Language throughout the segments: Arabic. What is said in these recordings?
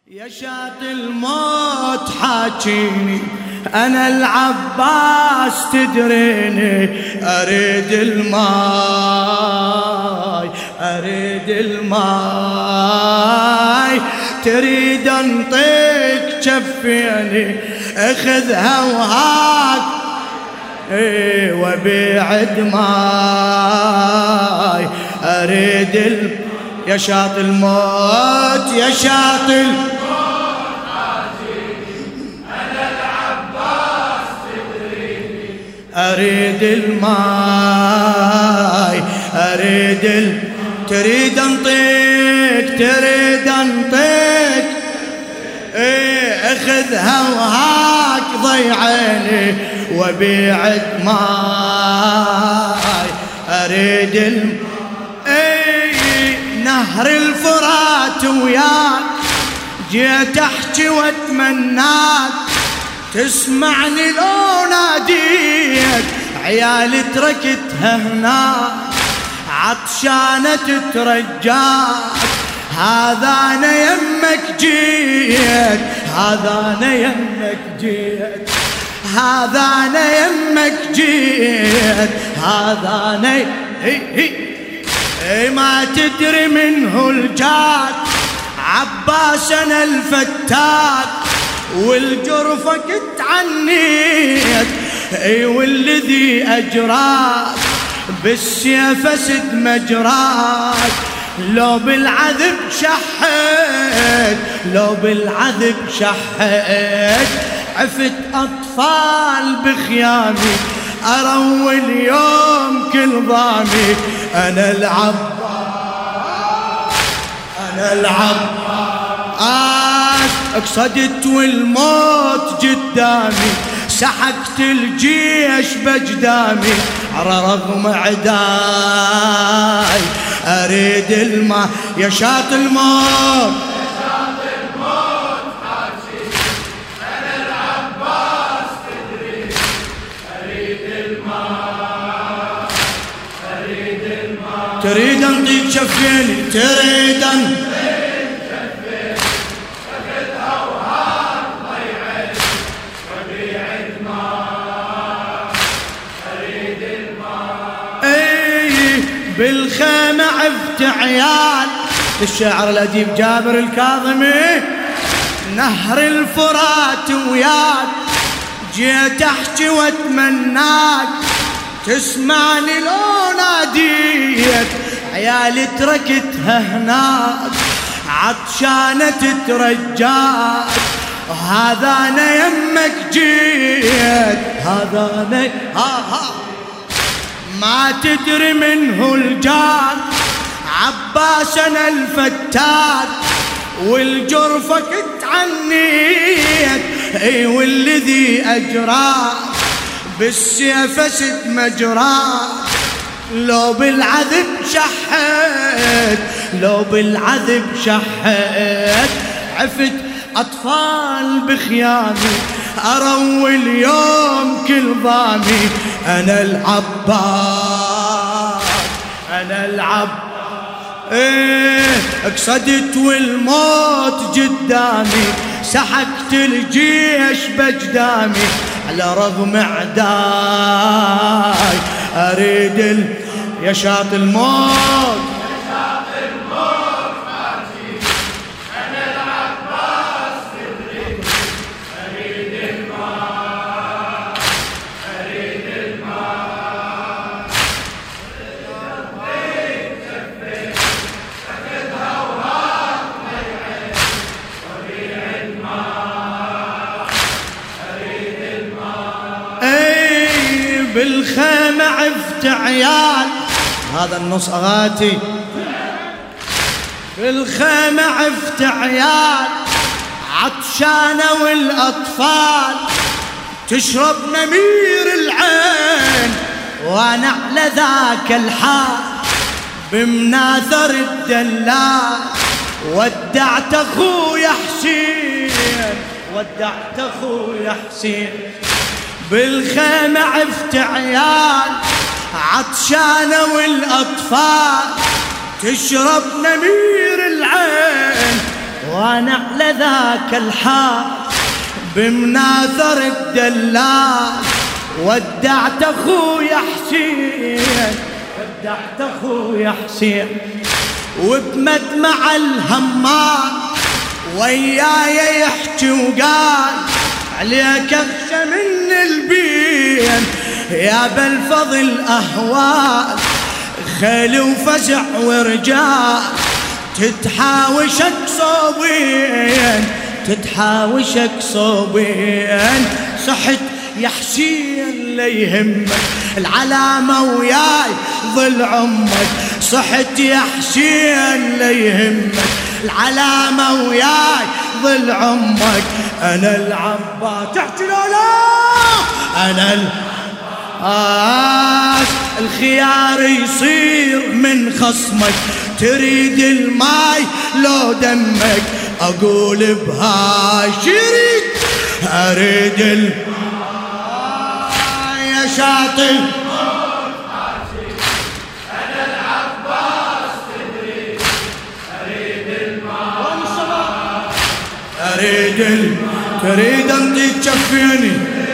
يا شاط الموت حاكيني أنا العباس تدريني أريد الماي أريد الماي تريد انطيك جفيني اخذها وهاك وبيعد ماي أريد يا شاط الموت يا شاط الموت أريد الماي أريد تريد انطيك تريد انطيك اخذها وهاك ضي عيني وبيعد ماي أريد نهر الفرات وياك جيت احكي واتمناك تسمعني لو ناديك عيالي تركتها هناك عطشانة تترجاك هذا أنا يمك جيت هذا أنا يمك جيت هذا أنا يمك جيت هذا أنا ما تدري منه الجاد عباس أنا الفتاك والجرفة كنت عنيت والذي أجراك بالسيف أسد مجراك لو بالعذب شحيت لو بالعذب شحيت عفت أطفال بخيامي أروي اليوم كل ضامي أنا العباس أنا العباس اقصدت والموت قدامي سحقت الجيش بجدامي على رغم عداي أريد الماء يا شاط الموت أنا العباس تدري أريد الماء أريد الماء تريد انطيك شفيني تريد بالخيمة عفت عيال الشاعر الأديب جابر الكاظمي نهر الفرات وياك جيت احكي واتمناك تسمعني لو ناديك عيالي تركتها هناك عطشانة تترجاك وهذا أنا يمك جيت هذا أنا ما تدري منه الجاد عباس أنا الفتاك والجرفة كنت عنيت والذي أجراك بالسيف أسد مجراك لو بالعذب شحيت لو بالعذب شحيت عفت أطفال بخيامي أروي اليوم كل ضامي أنا العباس أنا العباس اقصدت والموت قدامي سحقت الجيش بجدامي على رغم عداي أريد يا شاط الموت بالخيمة عفت عيال هذا النص أغاتي بالخيمة عفت عيال عطشانة والأطفال تشرب نمير العين وأنا على ذاك الحال بمناثر الدلال ودعت أخويا حسين ودعت أخويا حسين بالخيمة عفت عيال عطشانة والأطفال تشرب نمير العين وانا على ذاك الحال بمناثر الدلال ودعت اخويا حسين، ودعت اخويا حسين وبمدمع الهمال وياي يحكي وقال عليك اخشى من البين يا بالفضل اهوال خيل وفزع ورجال تتحاوشك صوبين، تتحاوشك صوبين. صحت يا حسين لا يهمك العلامة وياي ظل عمك، صحت يا حسين لا يهمك العلامة وياي ظل عمك. أنا العباس تحت لا أنا العباس الخيار يصير من خصمك، تريد الماي لو دمك أقول بهاي شريد أريد الماي يا شاطئ أنا العباس تدري أريد الماء أريد تريد أنطيك كفيني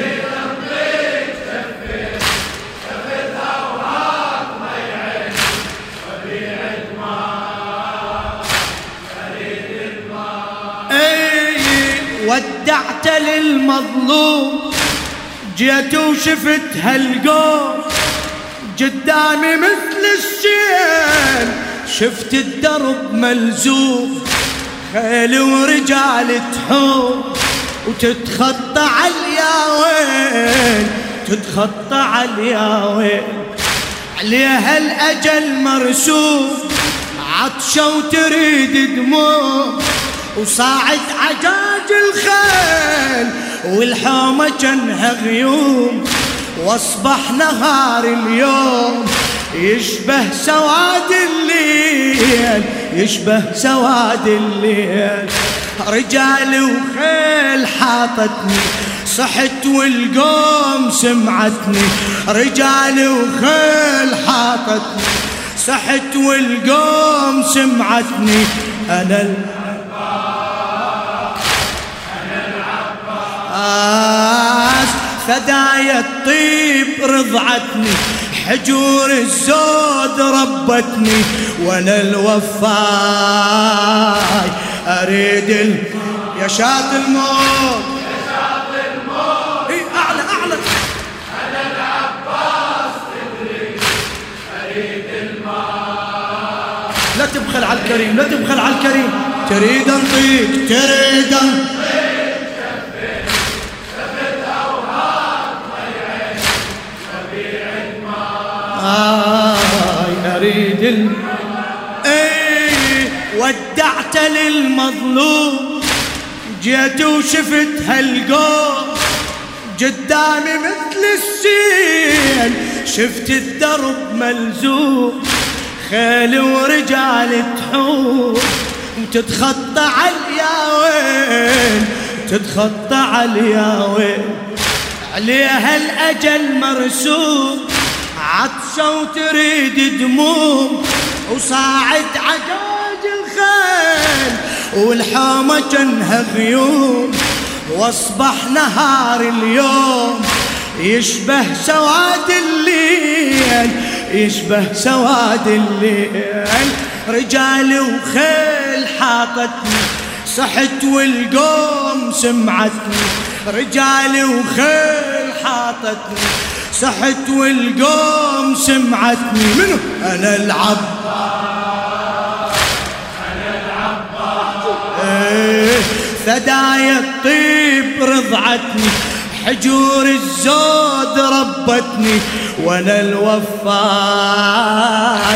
ودعت للمظلوم جيت وشفت هالقوم قدامي مثل السيل، شفت الدرب ملزوم خيل ورجال تحوم وتتخطى عالياوين، تتخطى عالياوين عليها الأجل مرسوم عطشة وتريد دموع وصاعد عجاج الخيل والحومة جنها غيوم واصبح نهار اليوم يشبه سواد الليل، يشبه سواد الليل. رجال وخيل حاطتني صحت والقوم سمعتني، رجال وخيل حاطتني صحت والقوم سمعتني. أنا العباس فدايا الطيب رضعتني، حجور الزود ربتني وانا الوفاي اريد يا شاط الموت يا شاط الموت اي اعلى اعلى. أنا العباس تدري أريد الماء لا تبخل على الكريم، لا تبخل على الكريم. تريد انطيك تريد أريد ودعت للمظلوم جيت وشفت هالقوم قدامي مثل السيل، شفت الدرب ملزوم خيل ورجال تحوم وتتخطى عالياوين، تتخطى عالياوين عليها الأجل مرسوم عطشة وتريد دموم وصاعد عجاج الخيل والحومة جنها غيوم واصبح نهار اليوم يشبه سواد الليل، يشبه سواد الليل. رجال وخيل حاطتني صحت والقوم سمعتني، رجال وخيل حاطتني صحت والقوم سمعتني. منو أنا العباس أنا العباس فدايا الطيب رضعتني، حجور الزود ربتني وانا الوفاي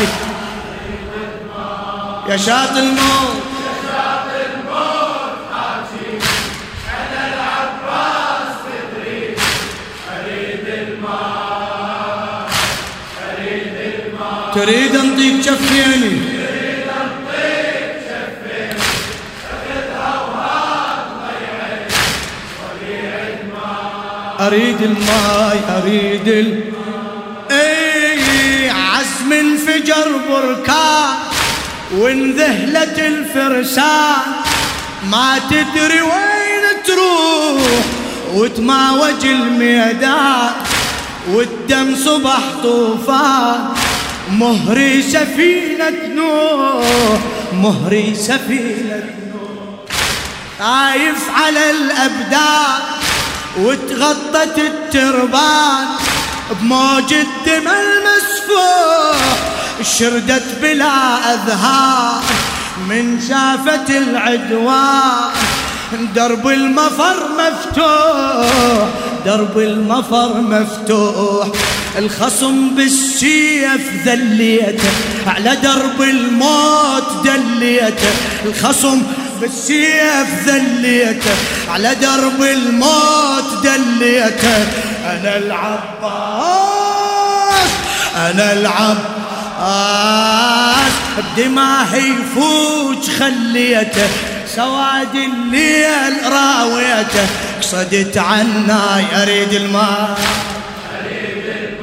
يا شاط الموت يا شاط الموت حاجي. أنا العباس تدري أريد الماء أريد الماء تريد انطيك كفيني تريد أنطيك شفين شفت أوهام ضيعي وبيع الماء اريد الماي اريد اي عزم انفجر بركان وانذهلت الفرسان ما تدري وين تروح وتماوج الميدان والدم صبح طوفان مهري سفينة نوح مهري سفينة نوح خايف على الأبدان وتغطت التربان بموج الدم المسفوح شردت بلا أذهان من شافت العدوان درب المفر مفتوح درب المفر مفتوح الخصم بالسيف ذليته على درب الموت دليته الخصم بالسيف ذليته على درب الموت دليته أنا العباس أنا العباس بدماهي يفوج خليته سواد الليل راويته قصدت عنا يريد الماء أريد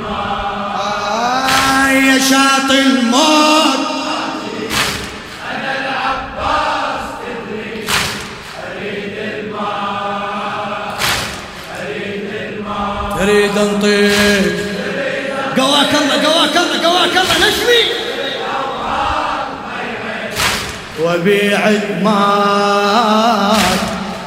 الماء يا شاطئ الموت أنا العباس تدري أريد الماء أريد الماء تريد انطيك قواك الله قواك الله قواك الله نشوي وبيع المال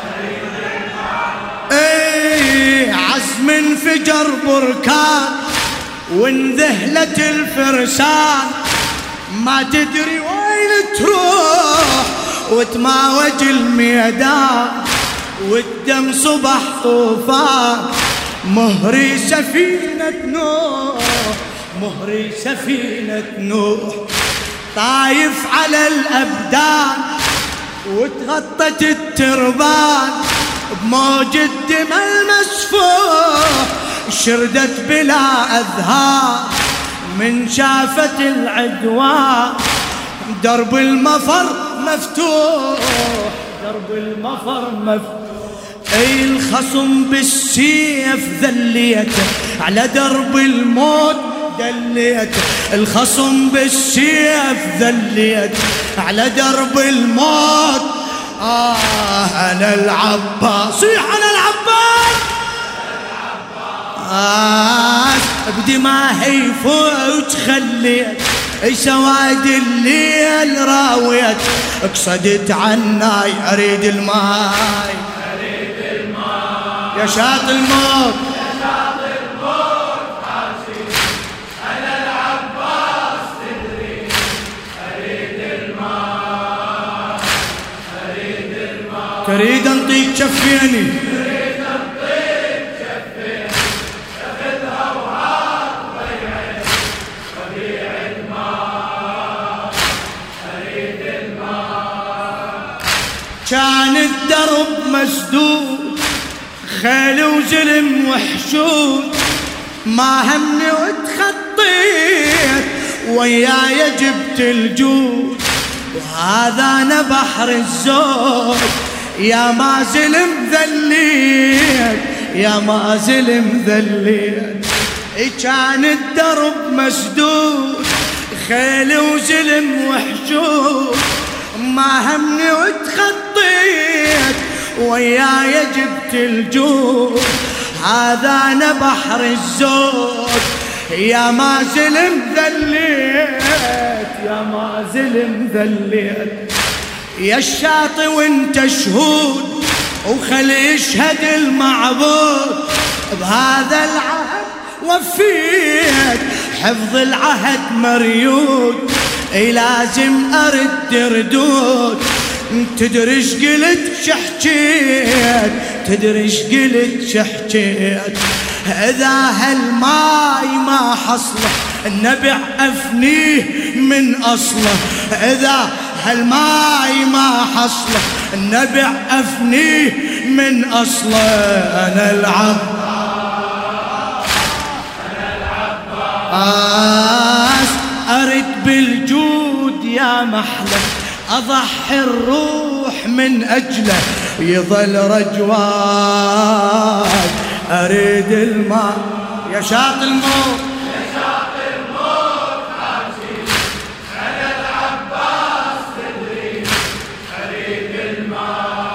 اي عزم انفجر بركان وانذهلت الفرسان ما تدري وين تروح وتماوج الميدان والدم صبح طوفان مهري سفينة نوح مهري سفينة نوح طايف على الأبدان وتغطت التربان بموج الدم المسفوح شردت بلا أذهان من شافت العدوان درب المفر مفتوح درب المفر مفتوح اي الخصم بالسيف ذليته على درب الموت دليته الخصم بالسيف ذليته على درب الموت انا العباس صيح انا العباس بدماهي فوت خليت سواد الليل راويت اقصدت عنا اريد الماي أريد الماء يا شاطئ الموت يا شاطئ الموت حاسي أنا العباس تدري أريد الماء أريد الماء تريد انطيك شفيني تريد أنطيك شفين شفتها وهات ضيعت وبيع الماء أريد الماء كان الدرب مسدود خيل وزلم وحشود ما همني وتخطيت وياي جبت الجود وهذا انا بحر الزود يا ما زلم ذليت يا ما زلم ذليت كان الدرب مسدود خيل وزلم وحشود ما همني وتخطيت وياي جبت الجود هذا انا بحر الزود يا ما زلم ذليت يا ما زلم ذليت يا الشاطئ وانت شهود وخل يشهد المعبود بهذا العهد وفيت حفظ العهد مريود لازم ارد ردود تدري ايش قلت شحكيت تدري ايش قلت شحكيت اذا هالماي ما حصله النبع افنيه من اصله اذا هالماي ما حصله النبع افنيه من اصله انا العباس ارد بالجود يا محله أضحي الروح من أجله يظل رجوان أريد الماء يا شاطئ الموت يا شاطئ الموت حاسي أنا العباس تدري أريد الماء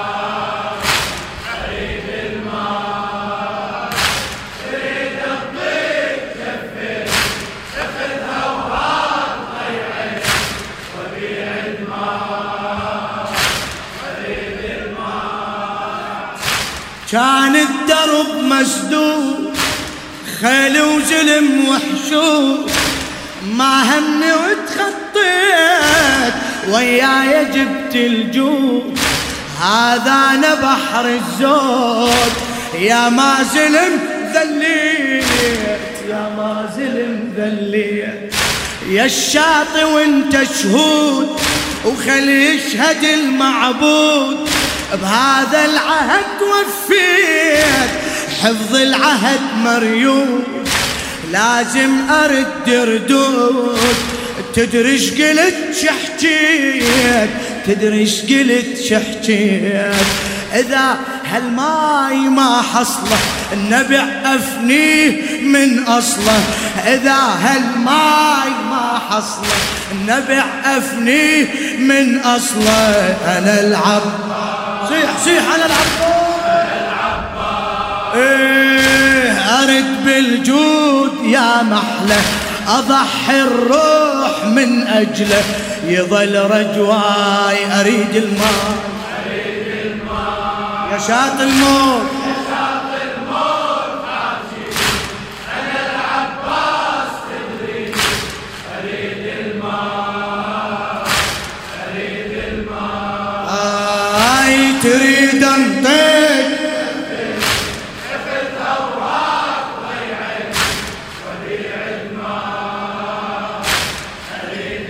كان الدرب مسدود خيل وزلم وحشود ما همني وتخطيت وياي جبت الجود هذا أنا بحر الزود يا ما زلم ذليت يا ما زلم ذليت يا الشاطئ وانت شهود وخلي يشهد المعبود بهذا العهد وفيت حفظ العهد مريود لازم أرد ردود تدري ايش قلت شحكيت تدري ايش قلت شحكيت إذا هالماي ما حصله النبع أفنيه من أصله إذا هالماي ما حصله النبع أفنيه من أصله أنا العباس صيح صيح أنا العباس إيه أرد بالجود يا محله أضحي الروح من أجله يظل رجواي أريد الماء يا شاط الموت حاجي أنا العباس تدري أريد الماء تريد انطيك شفت أوراق ضيعي وديع الماء أريد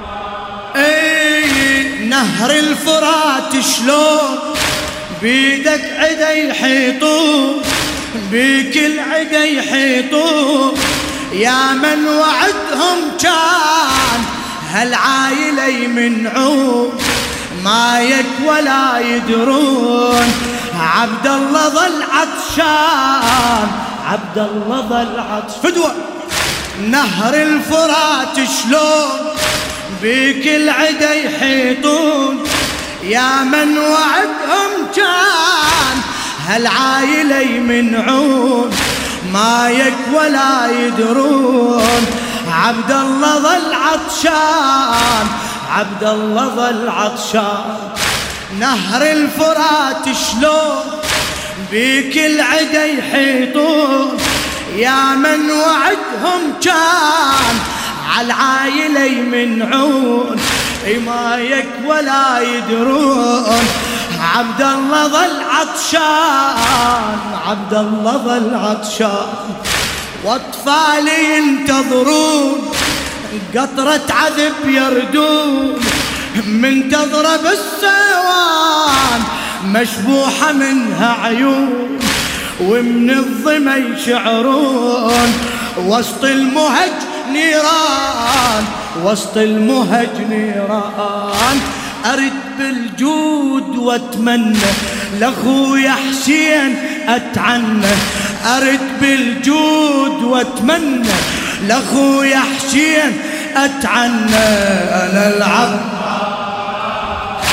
الماء نهر الفرات شلون بيدك عدا يحيطون بيك العدا يحيطون يا من وعدهم كان هالعايلة يمنعون ما يك ولا يدرون عبد الله ظل عطشان عبد الله ظل عطش فدوة نهر الفرات شلون بيك العدا يحيطون يا من وعدهم كان هالعايلة يمنعون ما يك ولا يدرون عبد الله ظل عطشان عبد الله ظل عطشان نهر الفرات شلون بيك العدا يحيطون يا من وعدهم كان عالعايلة يمنعون ما يك ولا يدرون عبد الله ظل عطشان عبد الله ظل عطشان واطفالي ينتظرون قطرة عذب يردون من تضرب السوان مشبوحة منها عيون ومن الظما يشعرون وسط المهج نيران وسط المهج نيران أرد بالجود واتمنى لأخويا حسين أتعنى أرد بالجود واتمنى لأخويا حسين أتعنى أنا العباس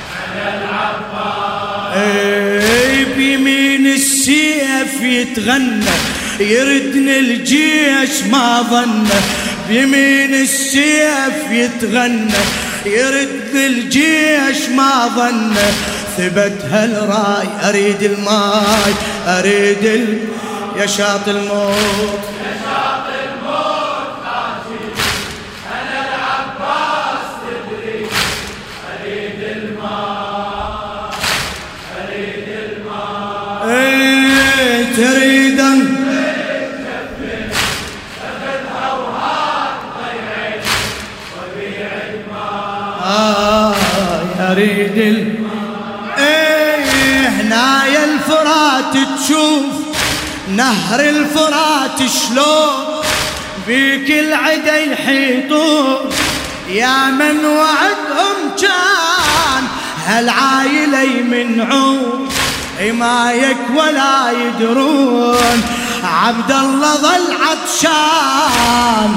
بيمين السيف يتغنى يردني الجيش ما ظنه بيمين السيف يتغنى يردني الجيش ما ظنه ثبت هالراي أريد الماي أريد يا شاط الموت حاجي أنا العباس تدري أريد الماء تريد أريد هنايا الفرات تشوف نهر الفرات شلون بيك العدا يحيطون يا من وعدهم كان هالعايلة يمنعون ما يك ولا يدرون عبد الله ظل عطشان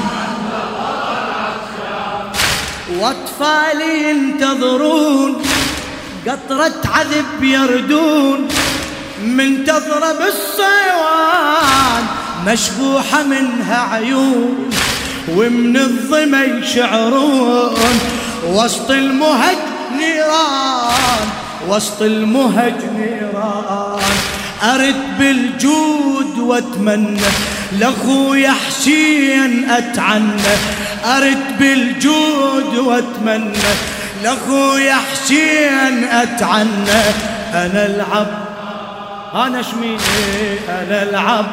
واطفالي ينتظرون قطرة عذب يردون من تضرب الصيوان مشبوحة منها عيون ومن الظما يشعرون وسط المهج نيران وسط المهج نيران أرد بالجود واتمنى لأخويا حسين أتعنى، أرد بالجود واتمنى لأخويا حسين أتعنى. أنا العب أنا شميني أنا العب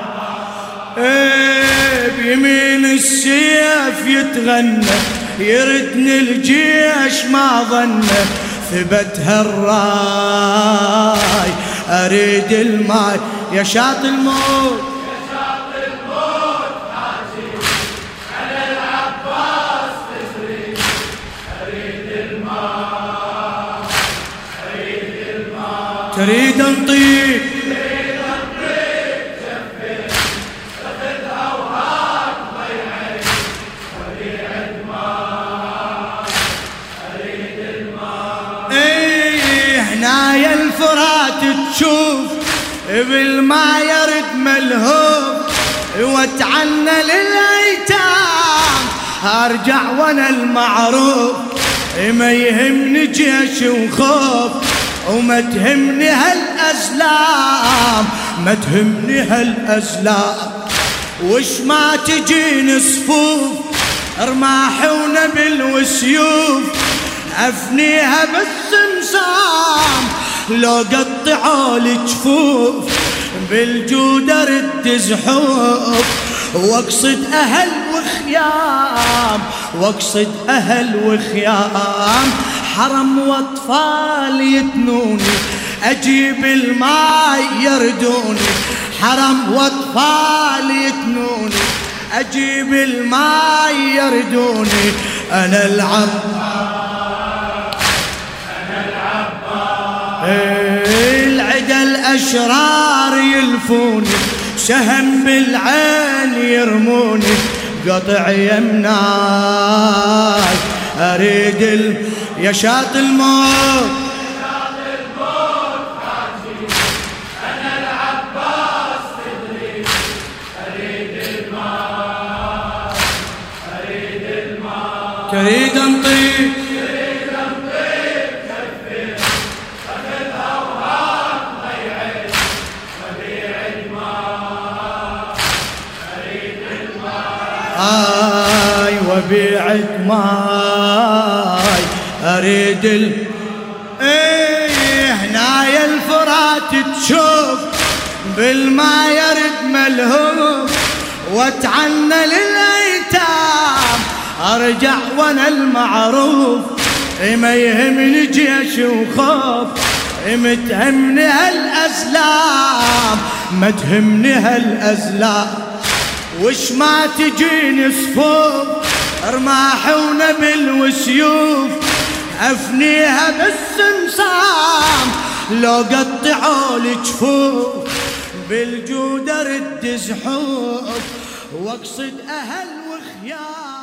بيمين السيف يتغنى، يردني الجيش ما ظنه ثبت هالراي. أريد الماي يا شاط الموت يا شاط الموت حاجي على العباس تجري. أريد الماء أريد الماء تريد نطيق تريد نطيق جفت تاخذ أوراق ضيعي. أريد الماء أريد الماء هنايا الفرات تشوف بالما يرد ملهوف، واتعنى للأيتام أرجع وانا المعروف. ما يهمني جيش وخوف وما تهمني هالأزلام، ما تهمني هالأزلام. وش ما تجيني صفوف رماح ونبل وسيوف، أفنيها بالسمسام لو قطعوا لي جفوف. بالجود أرد زحوف واقصد أهل وخيام، واقصد أهل وخيام. حرم واطفال يتنوني أجيب الماي يردوني، حرم واطفال يتنوني أجيب الماي يردوني. أنا العب العدا الأشرار يلفوني، سهم بالعين يرموني قطع يمناي. أريد يا شاط الموت شاط الموت حاجي أنا العباس تدري. أريد الماء أريد الماء تريد نطيق تريد نطيق جفت تاخذ أوراق ضيعي. وبيع الماء أريد الماء وبيعت ماي أريد هنايا الفرات تشوف بالما يرد ملهوف، واتعنى للأيتام أرجع وانا المعروف. ما يهمني جيش وخوف متهمني هالأزلام، ما تهمني هالأزلام. وش ما تجيني صفوف رماح ونبل وسيوف، أفنيها بالسمسام لو قطعوا لي جفوف. بالجود أرد زحوف واقصد أهل وخيام.